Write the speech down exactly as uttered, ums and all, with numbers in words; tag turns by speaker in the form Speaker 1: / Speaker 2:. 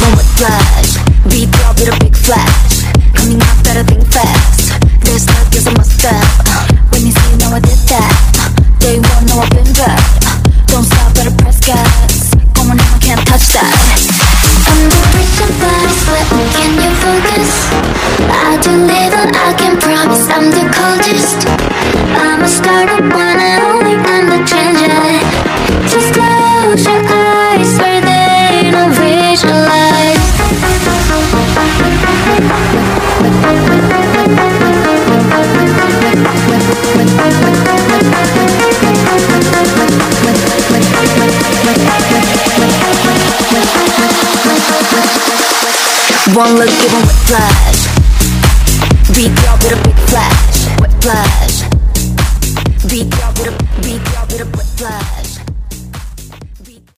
Speaker 1: give 'em whiplash. Beat drop with a big flash. Coming up, better think fast. This look is a must-have. uh, When you see now I did that, uh, they won't know I've been bad. uh, Don't stop, better press gas. Come on, I can't touch that.
Speaker 2: Under pressure, body sweating, can you focus? I deliver, I can promise I'm the coldest. I'm a starter, one and only, I'm the ginger. Just close your eyes where they don't visualize.
Speaker 1: One look, give 'em whiplash. Beat drop with a big flash. Whiplash. Beat drop with a beat drop with a whiplash.